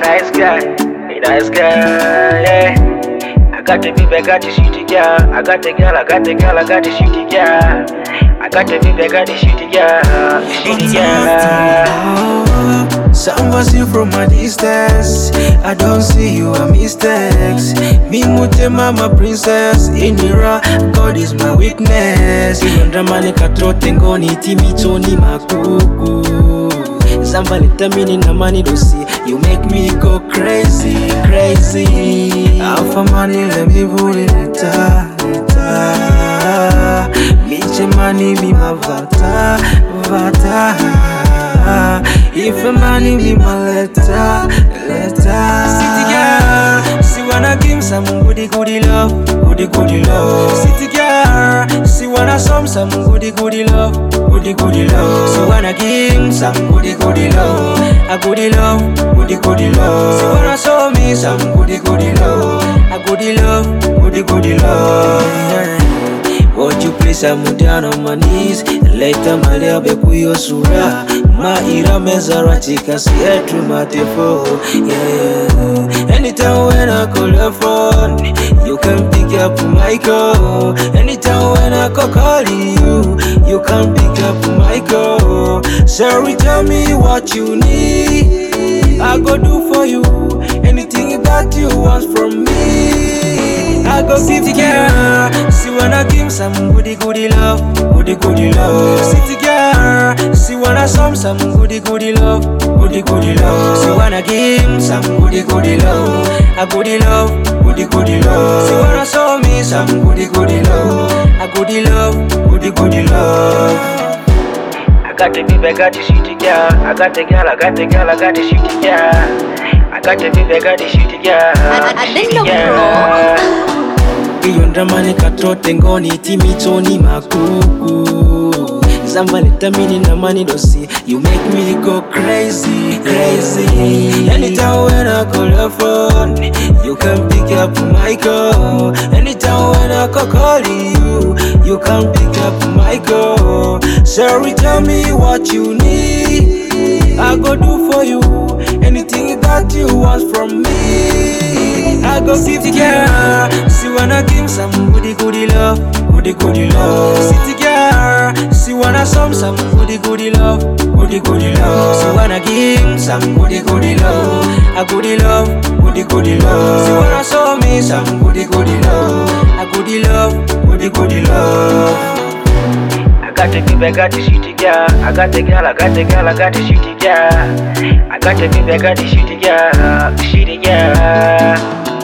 nice guy, a nice guy, yeah. I got the baby, I got the shitty girl. I got the girl, I got the girl, I got the shitty girl. I got the baby, I got the shitty girl, shitty girl. Some was you from a distance. I don't see you a mistakes. Me mute mama princess Inira, God is my weakness. Indramani katrote ngoni timitoni makuku. Zamba litamini na mani dosi. You make me go crazy, crazy. Alpha money let me put it leta. Miche money be my vata. If a money be my letter. City girl, she wanna give some goody love, goody love. City girl, she wanna some goody love, goody love. She wanna give some goody love, a goody love, goody love. She wanna show me some goody love, a goody love, goody love. Would you please I'm down on my knees and later my lebe kuyo sura Maira mezara chika siyetu matefo yeah. Anytime when I call your phone you can pick up my call. Anytime when I call you you can pick up my call. Sorry, tell me what you need, I go do for you anything that you want from me. I go city girl, she wanna give some goody love, goody love. City girl, she wanna some goody love, goody love. She wanna give some goody love, a goody love, goody love. She wanna show me some goody love, a goody love, goody love. I got the baby, I got the shitty girl. I got the girl, I got the girl, I got the shitty girl. I got the baby, I got the shitty girl, shitty girl. Indramani katrote ngoni timitoni makuku. Zamba litamini na mani dosi. You make me go crazy, crazy. Anytime when I call your phone you can pick up my call. Anytime when I call you you can pick up my call. Sorry, tell me what you need, I go do for you anything that you want from me. I go city girl, she wanna give some goody love, goody love. City girl, she wanna some goody love, goody love. She wanna give some goody love, a goody love, goody love. She wanna show me some goody love, a goody love, goody love. I got the baby, I got the shitty girl. I got the girl, I got the girl, I got the shitty girl. I got the baby, I got the shitty girl, shitty girl.